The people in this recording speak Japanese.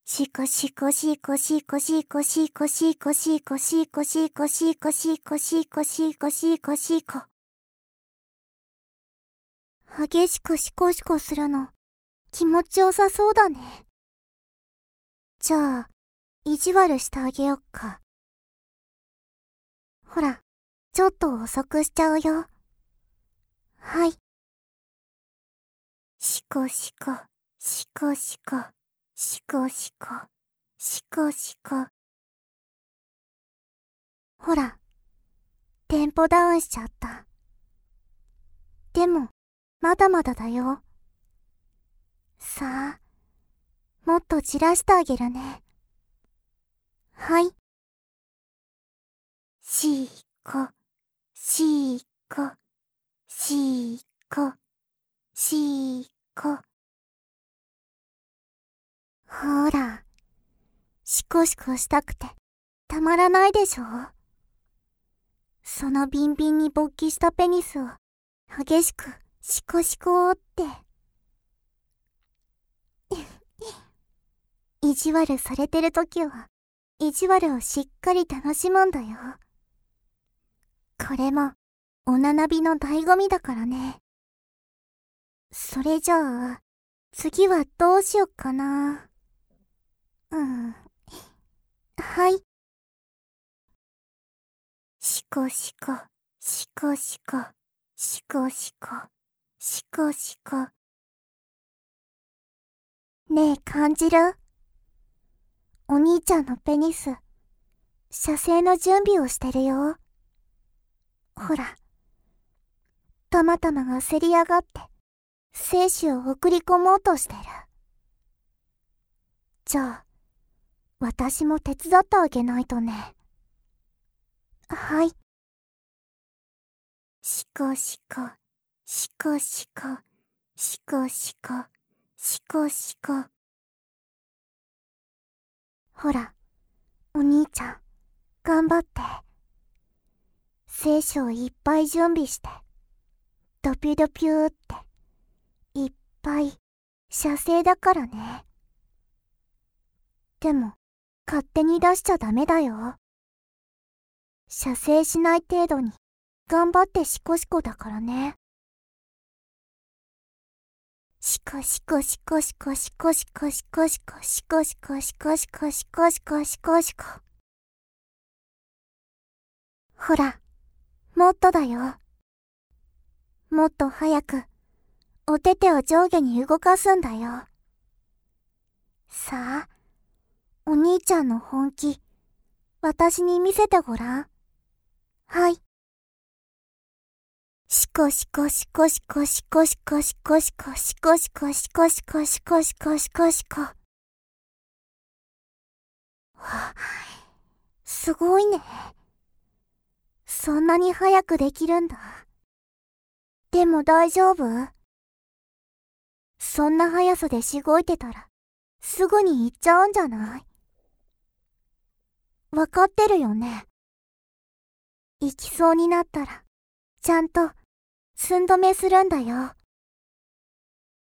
しこしこしこしこしこしこしこしこしこしこしこしこしこしこしこしこ。激しくシコシコするの気持ちよさそうだね。じゃあ意地悪してあげよっか。ほら、ちょっと遅くしちゃうよ。はい。シコシコ、シコシコ、シコシコ、シコシコ。ほら、テンポダウンしちゃった。でも、まだまだだよ。さあ、もっとじらしてあげるね。はい。シーコ、シーコ、シーコ、シーコ。ほら、シコシコしたくてたまらないでしょ。そのビンビンに勃起したペニスを激しくシコシコって。意地悪されてるときは意地悪をしっかり楽しむんだよ。これもおななびの醍醐味だからね。それじゃあ次はどうしよっかな。はい。シコシコ、シコシコ、シコシコ、シコシコ。ねえ、感じる？お兄ちゃんのペニス、射精の準備をしてるよ。ほら、たまたまがせり上がって、精子を送り込もうとしてる。じゃあ、私も手伝ってあげないとね。はい。シコシコ、シコシコ、シコシコ、シコシコ。ほら、お兄ちゃん、頑張って。精子をいっぱい準備して、ドピュドピューって、いっぱい、射精だからね。でも、勝手に出しちゃダメだよ。射精しない程度に、頑張ってシコシコだからね。シコシコシコシコシコシコシコシコシコシコシコシコシコシコシコシコ。ほら、もっとだよ。もっと早く、お手手を上下に動かすんだよ。さあ、お兄ちゃんの本気、私に見せてごらん。はい。シコシコシコシコシコシコシコシコシコシコシコシコシコシコシコシコ。わあ、すごいね。そんなに早くできるんだ。でも大丈夫？そんな速さでしごいてたら、すぐに行っちゃうんじゃない？わかってるよね。行きそうになったら、ちゃんと、寸止めするんだよ。